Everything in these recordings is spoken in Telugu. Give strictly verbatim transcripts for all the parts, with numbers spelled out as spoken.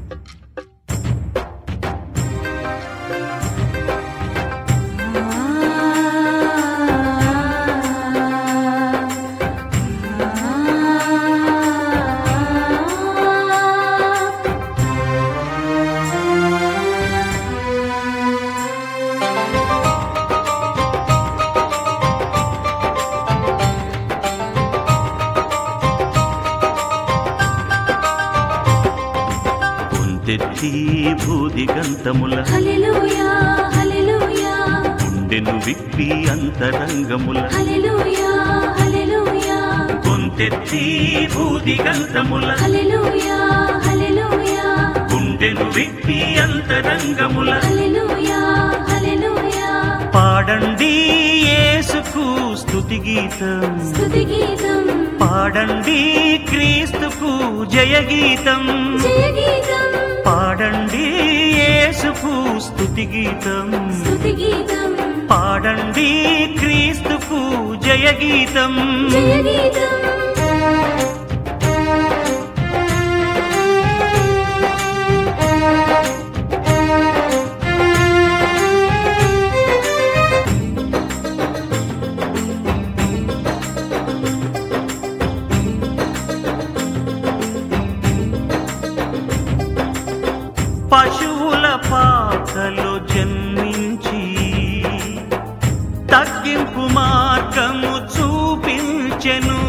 తెచ్చి భూదిగంతముల హల్లెలూయా హల్లెలూయా గుండెను విప్పి అంతరంగముల హల్లెలూయా హల్లెలూయా గొంతెత్తి భూదిగంతముల హల్లెలూయా హల్లెలూయా గుండెను విప్పి అంతరంగముల హల్లెలూయా హల్లెలూయా పాడండి యేసుకు స్తుతి గీతం స్తుతి గీతం పాడండి క్రీస్తుకు జయ గీతం జయ గీతం పాడండి యేసుకు స్తుతి గీతం స్తుతి గీతం పాడండి క్రీస్తుకు జయ గీతం జయ గీతం పశువుల పాకలో జన్మించి తగ్గింపు మార్గము చూపించెను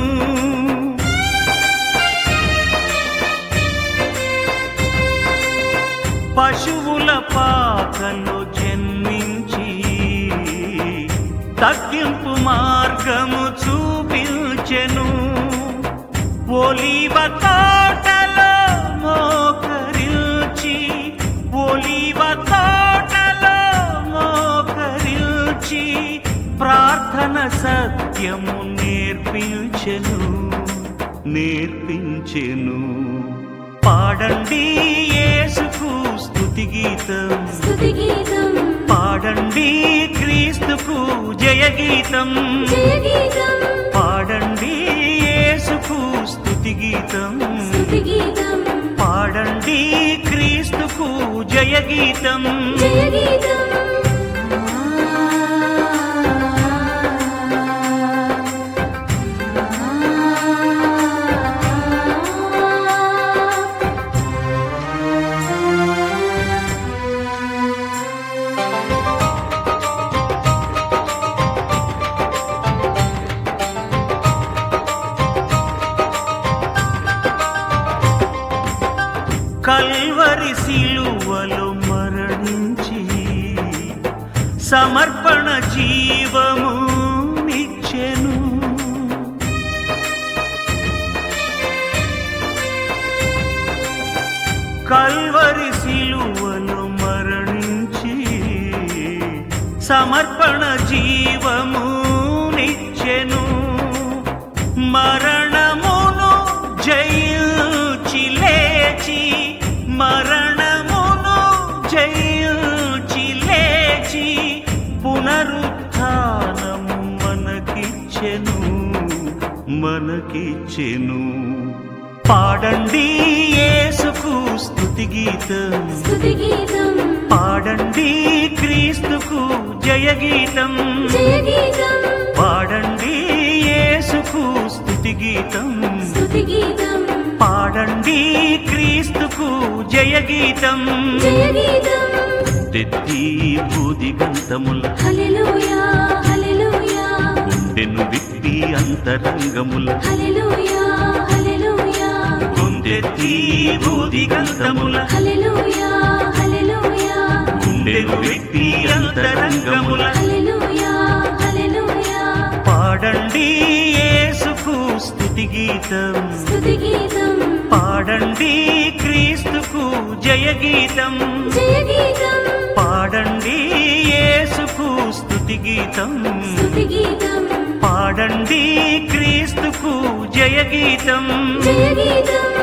పశువుల పాకలో జన్మించి తగ్గింపు మార్గము చూపించెను ఒలీవ తోటలో మోకరిల్చి ఒలీవ తోటలో మోకరిల్చి ప్రార్థన సత్యము నేర్పించెను నేర్పించెను పాడండి యేసుకు స్తుతి గీతం స్తుతి గీతం పాడండి క్రీస్తుకు జయ గీతం జయ గీతం పాడండి యేసుకు స్తుతి గీతం స్తుతి గీతం పాడండి క్రీస్తుకు జయ గీతం జయ గీతం కల్వరి సిలువలో మరణించి సమర్పణ జీవము నిచ్చెను కల్వరి సిలువలో మరణించి సమర్పణ జీవము నిచ్చెను మరణమును జయించి లేచి మరణమును జయించి లేచి పునరుత్థానము మనకిచ్చెను మనకిచ్చెను పాడండి యేసుకు స్తుతి గీతం స్తుతి గీతం పాడండి క్రీస్తుకు జయ గీతం జయ గీతం పాడండి యేసుకు స్తుతి గీతం స్తుతి గీతం పాడండి క్రీస్తుకు జయ గీతం జయ గీతం తెత్తి భూదిగంతముల హల్లెలూయా హల్లెలూయా గుండెను విప్పి అంతరంగముల హల్లెలూయా హల్లెలూయా గుండెత్తి భూదిగంతముల హల్లెలూయా హల్లెలూయా గుండెను విప్పి అంతరంగముల హల్లెలూయా హల్లెలూయా పాడండి యేసుకు స్తుతి గీతం స్తుతి గీతం పాడండి క్రీస్తుకు జయ గీతం జయ గీతం పాడండి యేసుకు స్తుతి గీతం స్తుతి గీతం పాడండి క్రీస్తుకు జయ గీతం జయ గీతం